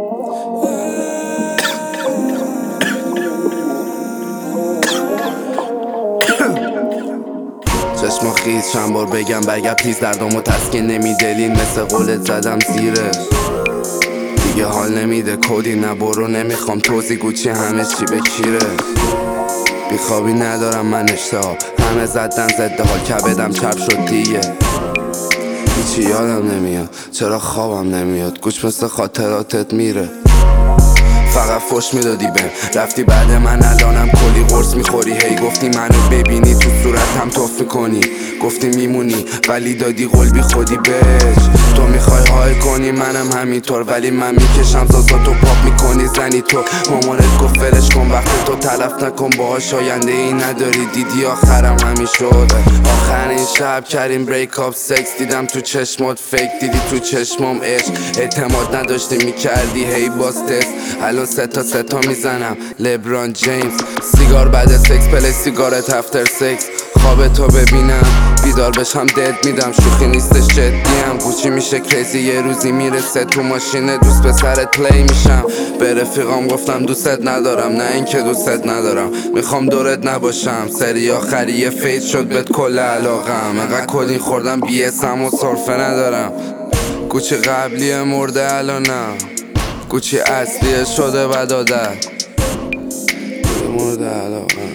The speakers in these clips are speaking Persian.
چشم خیز چند بار بگم پیز دردامو تسکین نمیدلین مثل قولت زدم زیرش دیگه حال نمیده کدی نبرو نمیخوام توضیح گوچی همه چی به کیره بیخوابی ندارم من اشتهاب همه زدن زده حال کبدم چپ شد دیگه هیچی یادم نمیاد چرا خوابم نمیاد گوش مثل خاطراتت میره فقط فش میدادی بهم رفتی بعد من الانم کلی قرص میخوری هی گفتی منو ببینی تو صورتم توف میکنی گفتی میمونی ولی دادی قول بی خودی بهش تو میخوای های کنی منم همینطور ولی من میکشم زازاتو پاپ میکنی زنی تو مامانت گفت ولش کن وقت تو تلف نکن باهاش آینده ای نداری دیدی آخرم همین شد آخرین شب کردیم بریک اپ سکس دیدم تو چشمات فیک دیدی تو چشمام عشق اعتماد نداشتی میکردی هی باز تست الان سه تا میزنم لبران جیمز سیگار بعد سکس پلی سیگارت افتر سکس خواب تو ببینم بیدار بشم دد میدم شوخی نیستش جدیم گوچی میشه کریزی یه روزی میرسه تو ماشینه دوست به سرت پلی میشم به رفیقام گفتم دوستت ندارم نه اینکه دوستت ندارم میخوام دورت نباشم سری آخری یه فیت شد بهت کل علاقم انقدر کدین خوردم بیسم و صرفه ندارم گوچی قبلی مرده الانم گوچی اصلیه شده بد عادت مورد علاقه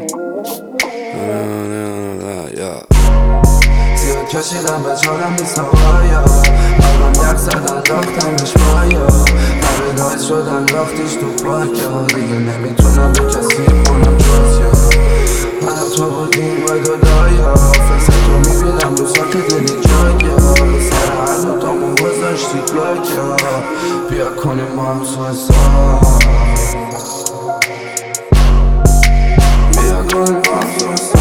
زیاد کشیدم به چارم نیستم بایا الان یک زدن راختمش بایا پردایز شدن راختیش تو پاکیا دیگه نمیتونم به کسی کنم جازیا من تو بودیم و دایا فکر تو میبینم رو ساک دلی جایا سر هر دوتامون گذاشتی پلاکیا بیا کنیم ما هم سوزا بیا کنیم ما هم سوزا